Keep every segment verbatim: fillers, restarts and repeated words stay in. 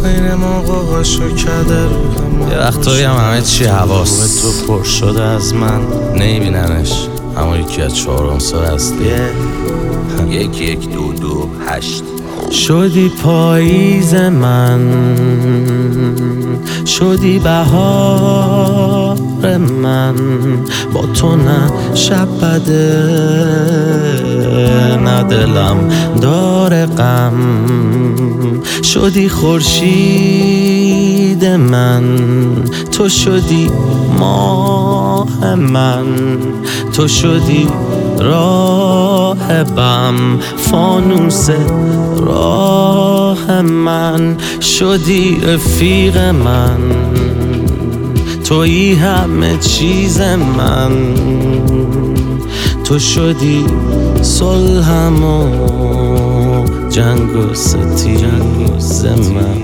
بین ما قاقاشو کرده روح. یه وقتایی هم همه چی حواس تو پر شده از من، نمیبیننش اما یکی از چهارم سال هستی. یک یک دو دو هشت. شدی پاییز من، شدی بهار من، با تو نه شب بده نه دلم داره غم. شدی خورشید من، تو شدی ماه من، تو شدی راهبم، فانوس راه من. شدی رفیق من، تویی همه چیز من، تو شدی صلحم و جنگ و ستیز من.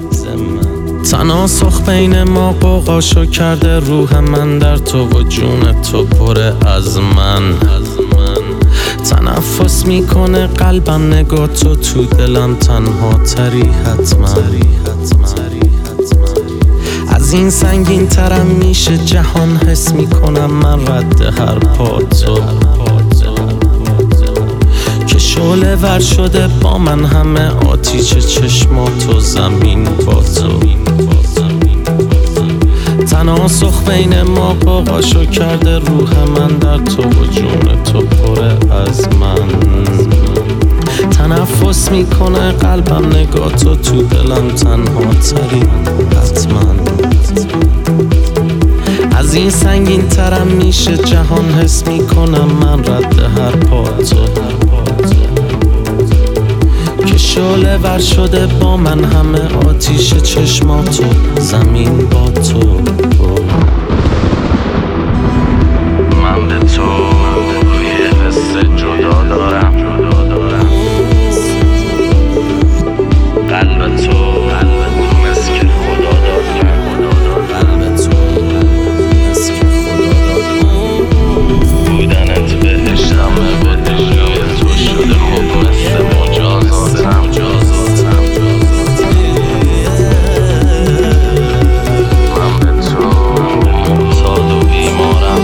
تناسخ بین ما قوقاشو کرده روح من، در تو و جون تو پره از من. تنفس میکنه قلبم نگاه تو تو دلم تنها تری حتما. از این سنگین ترم میشه جهان، حس میکنم من رد هر پا تو که شعله ور شده با من همه آتیش چشماتو زمین با تو. تناسخ بین ما قاقاشو کرده روح من، در تو و جون تو پره از من. تنفس میکنه قلبم نگاه تو تو دلم تنها تری حتما. از این سنگین ترم میشه جهان، حس میکنم من رد هر پا تو که شعله ور شده با من همه آتیش چشماتو زمین با تو. من به تو یه حس جدا دارم، قلب تو مثل که خدا داد من، قلب تو مثل که خدا داد من. بودنت بهشتمه، بهشتم تو شده خوب مثل مجازاتم. من به تو معتاد و بیمارم.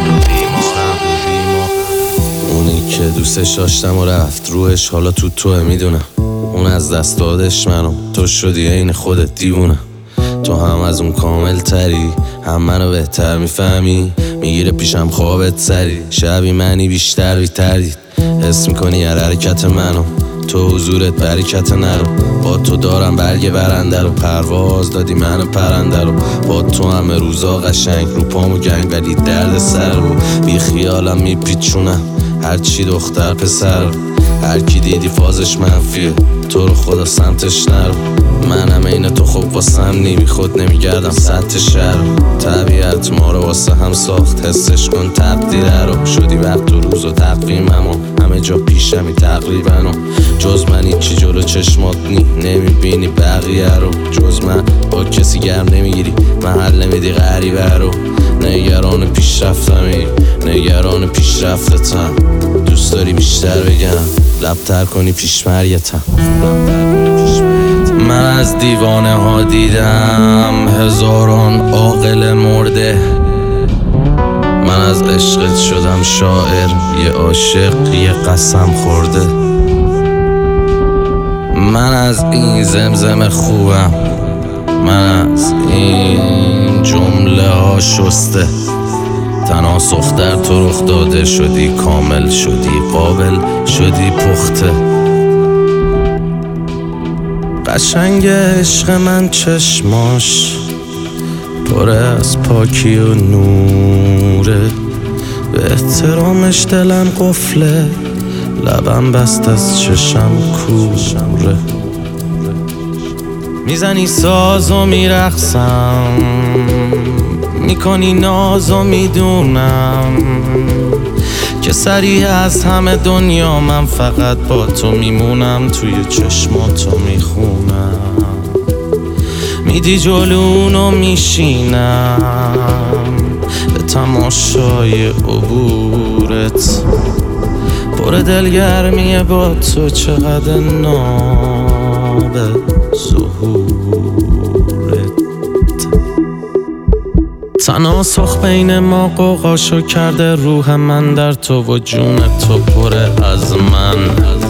اونی که دوستش داشتم و رفت روحش حالا تو توه، میدونم اون از دست دادش منو، تو شدی عین خودت دیوونه. تو هم از اون کامل تری، هم منو بهتر میفهمی، میگیره پیشم خوابت سری. شبی منی بیشتر بی تردید، حس میکنی هر حرکت منو، تو حضورت برکت نرو. با تو دارم برگ برنده رو، پرواز دادی منو پرنده رو. با تو همه روزا قشنگ، رو پامو گنگ ولی درد سر رو. بی خیالم میپیچونم هرچی دختر پسر، هر کی دیدی فازش منفیه، تو رو خدا سمتش نرو. منم این تو خوب واسم نی، بی خود نمیگردم سطح شهر. طبیعت ما رو واسه هم ساخت، حسش کن تقدیره رو. شدی وقت و روز و تقویمم و همه جا پیشمی تقریبا، و جز من هیچی جلو چشمات نی، نمیبینی بقیه رو. جز من با کسی گرم نمیگیری، محل نمیدی غریبه رو. نگران پیشرفتمی، نگران پیشرفتتم. دوست داری بیشتر بگم، لبتر کنی پیشمریتم. من از دیوانه ها دیدم هزاران عاقل مرده، من از عشقت شدم شاعر، یه عاشق یه قسم خورده. من از این زمزم خوبم، من از این جمله ها شسته. تناسخ در تو رخ داده، شدی کامل، شدی قابل، شدی پخته. قشنگ عشق من چشماش پر از پاکی و نوره، به احترامش دلم قفله، لبم بست از چشم کوره. میزنی ساز و میرقصم، میکنی ناز و میدونم که سریع از همه دنیا من فقط با تو میمونم. توی چشماتو میخونم، میدی جلونو میشینم به تماشای عبورت. پر دلگرمیه با تو، چقدر ناب ظهور. تناسخ بین ما قوقاشو کرده، روح من در تو و جون تو پره از من.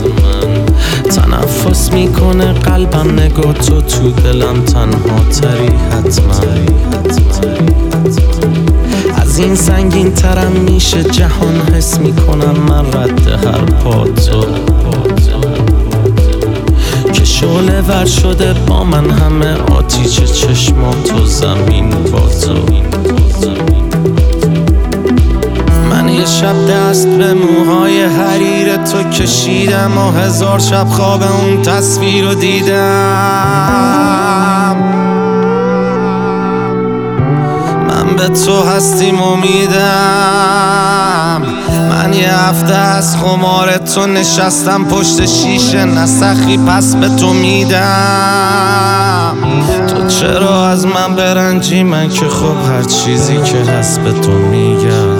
تنفس میکنه قلبم نگاه تو، تو دلم تنها تری حتما. از این سنگین ترم میشه جهان، حس میکنم من رد هر پا تو. که شعله ور شده با من همه آتیش چشمات و زمین با تو. من یه شب دست به موهای حریر تو کشیدم و هزار شب خواب اون تصویر رو دیدم. من به تو هستیم امیدم. من یه هفته از خمار تو نشستم پشت شیشه، نسخی پس به تو میدم. تو چرا از من برنجی؟ من که خب هر چیزی که هست به تو میگم.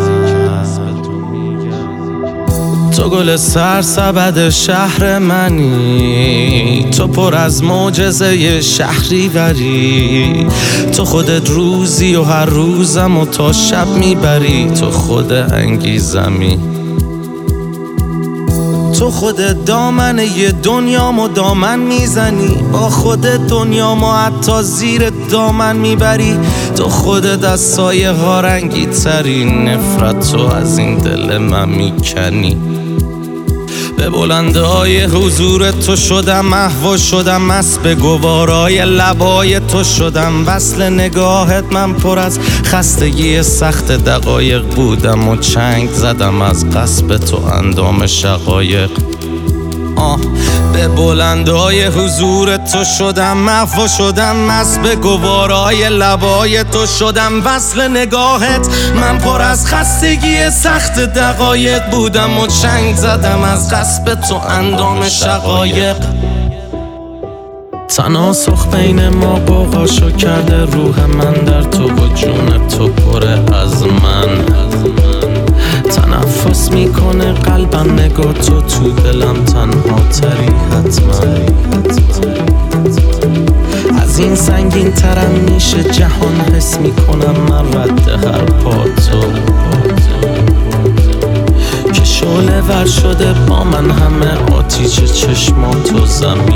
تو گل سرسبد شهر منی، تو پر از معجزه شهری وری. تو خودت روزی و هر روزم و تا شب میبری. تو خود انگیزمی، تو خودت دامن یه دنیامو دامن میزنی. با خودت دنیامو حتی زیر دامن میبری. تو خودت از سایه ها رنگی تری، نفرت تو از این دل من میکنی. به بلنده های حضور تو شدم محو شدم، مست به گوارای لبای تو شدم. وصل نگاهت من پر از خستگی سخت دقایق بودم و چنگ زدم از قصب تو اندام شقایق. آه به بلندای حضور تو شدم محو شدم، مست به گوارای لبای تو شدم. وصل نگاهت من پر از خستگی سخت دقایق بودم و چنگ زدم از قصب تو اندام شقایق. تناسخ بین ما قوقاشو کرده، روح من در تو و جون تو پره از من. تنفس میکنه قلبم نگاه تو، تو دلم تنها تری حتما. از این سنگین ترم میشه جهان، حس میکنم من رد هر پا تو. که شعله ور شده با من همه آتیش چشمات و زمین